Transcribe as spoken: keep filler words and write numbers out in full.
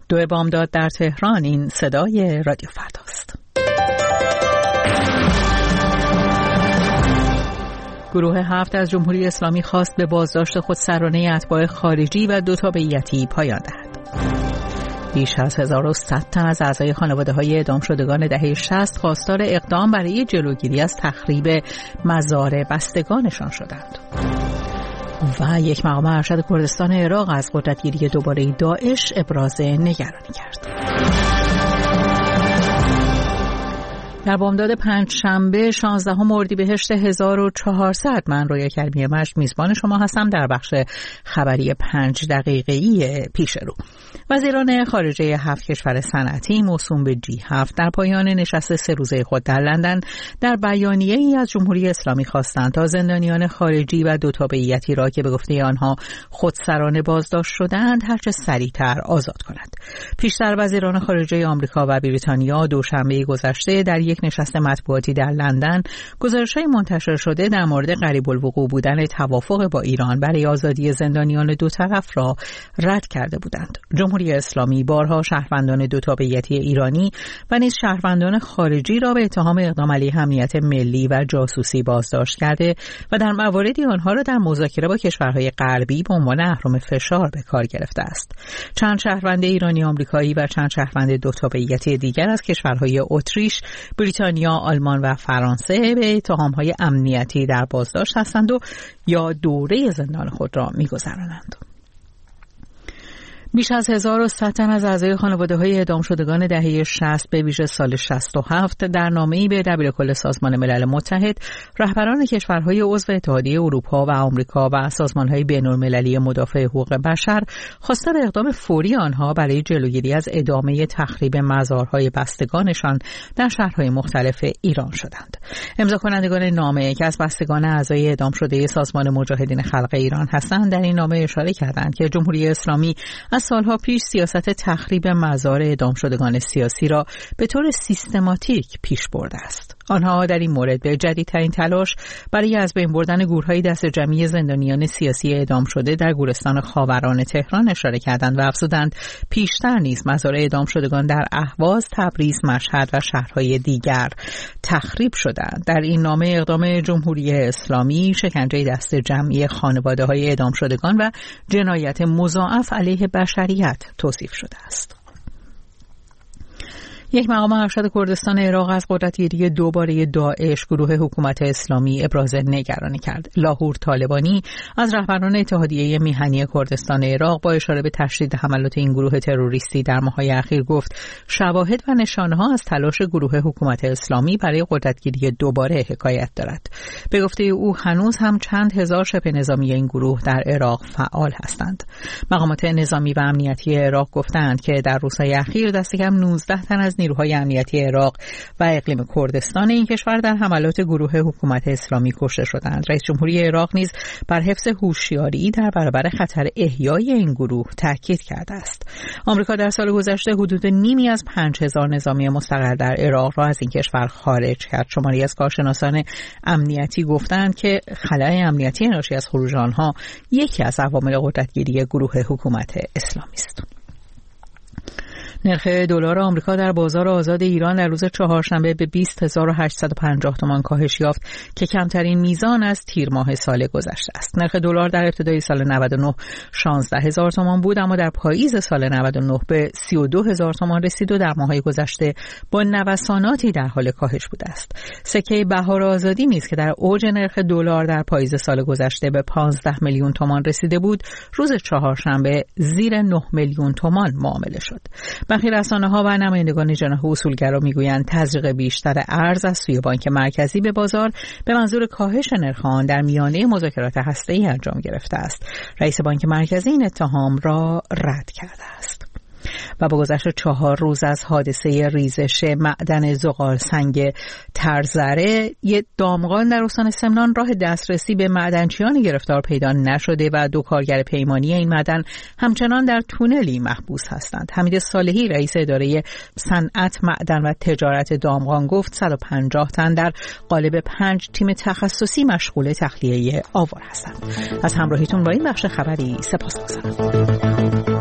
دو بامداد در تهران. این صدای رادیو فرداست. گروه هفت از جمهوری اسلامی خواست به بازداشت خودسرانه اتباع خارجی و دو تابعیتی پایان دهد. بیش از هزار و صد تن از اعضای خانواده‌های اعدام شدگان دهه شصت خواستار اقدام برای جلوگیری از تخریب مزار بستگانشان شدند. و یک مقام ارشد کردستان عراق از قدرتگیری دوباره داعش ابراز نگرانی کرد. در بامداد پنج شنبه شانزدهم اردیبهشت هزار و چهارصد من رویا کریمی مجد میزبان شما هستم در بخش خبری پنج دقیقه‌ای پیش رو. وزیران خارجه هفت کشور صنعتی موسوم به جی هفت در پایان نشست سه روزه خود در لندن در بیانیه‌ای از جمهوری اسلامی خواستند تا زندانیان خارجی و دو تابعیتی را که به گفته آنها خودسرانه بازداشت شدند هرچه سریعتر آزاد کند. پیشتر وزیران خارجه آمریکا و بریتانیا دوشنبه گذشته در یک نشست مطبوعاتی در لندن گزارش‌های منتشر شده در مورد قریب الوقوع بودن توافق با ایران برای آزادی زندانیان دو طرف را رد کرده بودند. جمهوری اسلامی بارها شهروندان دو تابعیتی ایرانی و نیز شهروندان خارجی را به اتهام اقدام علیه امنیت ملی و جاسوسی بازداشت کرده و در مواردی آنها را در مذاکره با کشورهای غربی به عنوان اهرم فشار به کار گرفته است. چند شهروند ایرانی آمریکایی و چند شهروند دو تابعیتی دیگر از کشورهای اتریش، بریتانیا، آلمان و فرانسه به اتهام‌های امنیتی در بازداشت هستند و یا دوره زندان خود را می‌گذرانند. بیش از هزار و صد تن از اعضای خانواده‌های اعدام شدگان دهه شصت به ویژه سال شصت و هفت در نامه‌ای به دبیرکل سازمان ملل متحد، رهبران کشورهای عضو اتحادیه اروپا و آمریکا و سازمان‌های بین‌المللی مدافع حقوق بشر خواستار اقدام فوری آنها برای جلوگیری از ادامه تخریب مزارهای بستگانشان در شهرهای مختلف ایران شدند. امضا کنندگان نامه که از بستگان اعضای اعدام شده سازمان مجاهدین خلق ایران هستند در این نامه اشاره کردند که جمهوری اسلامی از سالها پیش سیاست تخریب مزار اعدام شدگان سیاسی را به طور سیستماتیک پیش برده است. آنها در این مورد به جدیدترین تلاش برای از بین بردن گورهای دست جمعی زندانیان سیاسی اعدام شده در گورستان خاوران تهران اشاره کردند و افزودند پیشتر نیز مزار اعدام شدگان در اهواز، تبریز، مشهد و شهرهای دیگر تخریب شدند. در این نامه اقدام جمهوری اسلامی شکنجه دست جمعی خانواده‌های اعدام شدگان و جنایت مضاعف علیه بشریت توصیف شده است. یک مقام ارشد کردستان عراق از قدرتگیری دوباره داعش گروه حکومت اسلامی ابراز نگرانی کرد. لاهور طالبانی از رهبران اتحادیه میهنی کردستان عراق با اشاره به تشدید حملات این گروه تروریستی در ماه‌های اخیر گفت شواهد و نشانه‌ها از تلاش گروه حکومت اسلامی برای قدرتگیری دوباره حکایت دارد. به گفته او هنوز هم چند هزار شبه نظامی این گروه در عراق فعال هستند. مقامات نظامی و امنیتی عراق گفتند که در روزهای اخیر دست کم نوزده تن از نیروهای امنیتی عراق و اقلیم کردستان این کشور در حملات گروه حکومت اسلامی کشته شدند. رئیس جمهوری عراق نیز بر حفظ هوشیاری در برابر خطر احیای این گروه تاکید کرده است. آمریکا در سال گذشته حدود نیمی از پنج هزار نظامی مستقر در عراق را از این کشور خارج کرد. شماری از کارشناسان امنیتی گفتند که خلای امنیتی ناشی از خروج آنها یکی از عوامل قدرتگیری گروه حکومت اسلامی است. نرخ دلار آمریکا در بازار آزاد ایران در روز چهارشنبه به بیست هزار و هشتصد و پنجاه تومان کاهش یافت که کمترین میزان از تیر ماه سال گذشته است. نرخ دلار در ابتدای سال نود و نه شانزده هزار تومان بود اما در پاییز سال نود و نه به سی و دو هزار تومان رسید و در ماه‌های گذشته با نوساناتی در حال کاهش بوده است. سکه بهار آزادی نیز که در اوج نرخ دلار در پاییز سال گذشته به پانزده میلیون تومان رسیده بود، روز چهارشنبه زیر نه میلیون تومان معامله شد. برخی رسانه‌ها و نمایندگان جناح اصولگرا میگویند تزریق بیشتر ارز از سوی بانک مرکزی به بازار به منظور کاهش نرخ آن در میانه مذاکرات هسته‌ای انجام گرفته است. رئیس بانک مرکزی این اتهام را رد کرده است. و با گذشت چهار روز از حادثه ریزش معدن زغال سنگ ترزره، یک دامغان در استان سمنان راه دسترسی به معدنچیان گرفتار پیدا نشده و دو کارگر پیمانی این معدن همچنان در تونلی محبوس هستند. حمید صالحی رئیس اداره صنعت، معدن و تجارت دامغان گفت صد و پنجاه تن در قالب پنج تیم تخصصی مشغول تخلیه آوار هستند. از همراهیتون با این بخش خبری سپاسگزارم.